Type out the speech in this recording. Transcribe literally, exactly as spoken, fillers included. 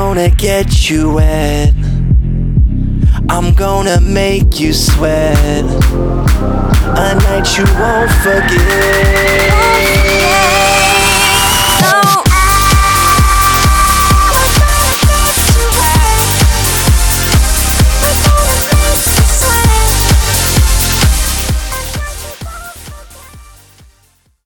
gonna get you wet. I'm gonna make you sweat. A night you won't forget.